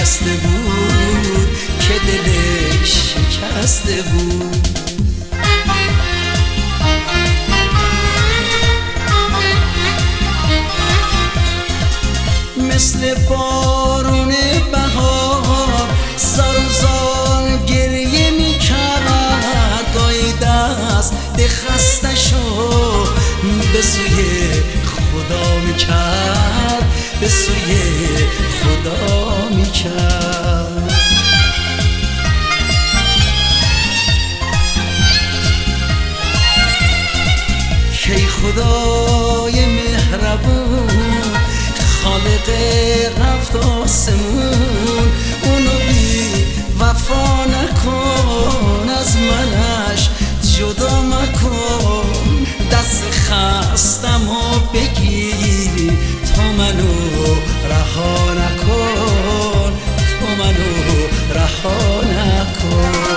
شکسته بود که دلش شکسته بود. مثل بارون بهار سر و زار گریه می کرد، گاهی دست به خستشو به سوی خدا می کرد، به سوی خدا می کرد. کی خدای مهربون خالق رفت آسمون، اونو بی وفا نکن، از منش جدا مکن، دست خستم و بگیر تا منو رها نکن، تا منو رها نکن.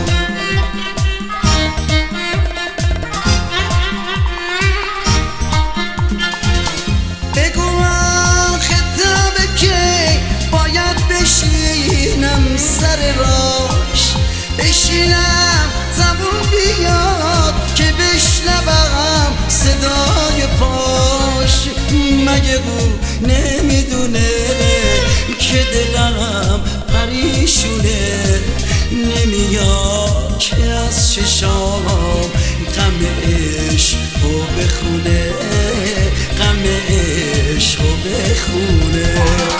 بشینم سر راش، بشینم زبون بیاد که بشنوم صدای پاش. مگه او نمیدونه که دلم پریشونه، نمیاد که از چشام غم عشقو بخونه، غم عشقو بخونه.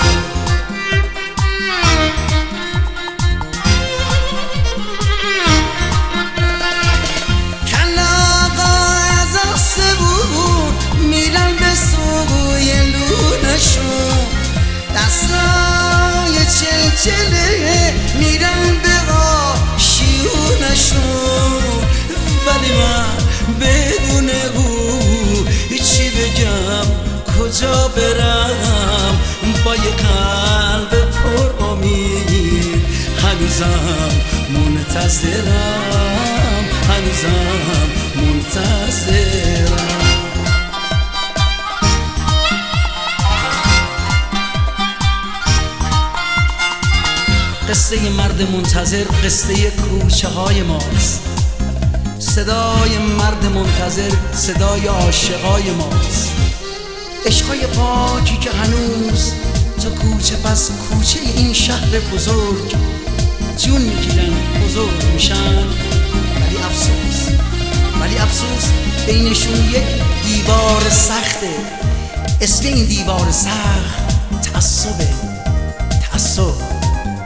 دستای چلچله میرن به آشیونشون، ولی من بدون او چی بگم کجا برم، با یه قلب پر امید هنوزم منتظرم، هنوزم منتظرم. قصه مرد منتظر قصه کوچه های ماست، صدای مرد منتظر صدای عاشقای ماست، عشقای پاکی که هنوز تو کوچه پس کوچه این شهر بزرگ جون میگیرن، بزرگ میشن، ولی افسوس بینشون یک دیوار سخته. اسم این دیوار سخت تعصبه، تعصب.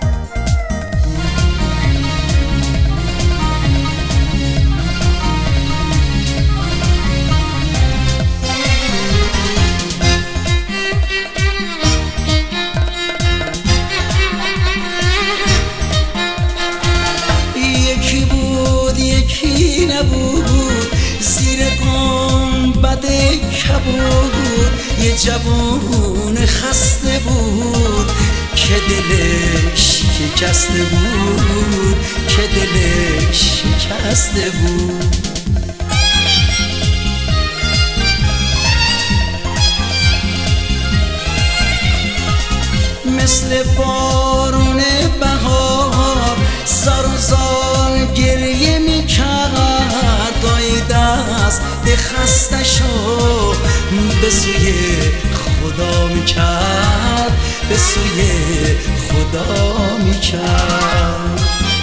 نبود زیر گنبد کبود، یه جوون خسته بود که دلش شکسته بود، که دلش شکسته بود. مثل بارون بهار سر و زار گریه می کرد، گاهی دست به خستشو به سوی خدا می کرد، به سوی خدا می کرد.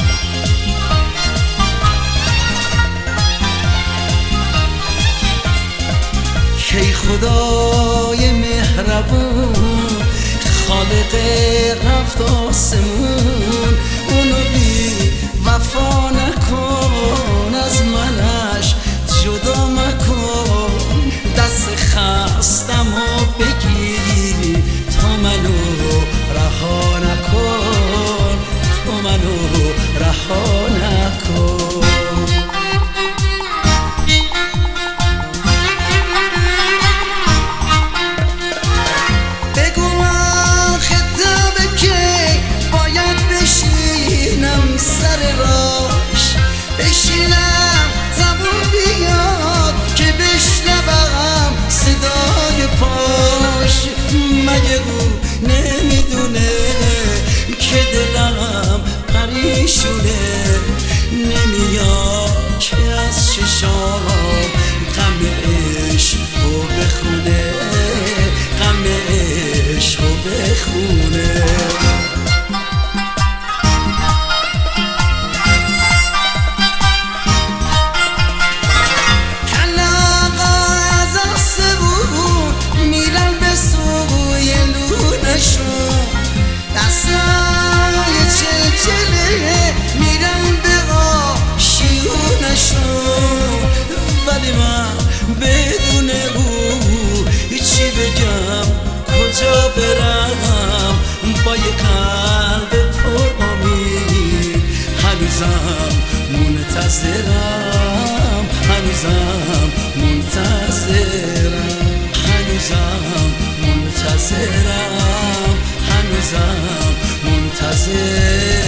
کی خدای مهربون خالق رفت آسمون، اونو بی وفا نکن، از منش جدا مکن، دست خستم و بگیر تا منو رها نکن، تا منو رها نکن. سر راش بشینم زبون بیاد که بشنوم صدای پاش. مگه او نمیدونه که بیچونه نمیاد که از چشام غم عشقو بخونه غم عشقو بخونه ولی من بدون او هیچی بگم کجا برم با یه قلب پر امید هنوزم منتظرم هنوزم منتظرم هنوزم منتظرم هنوزم منتظرم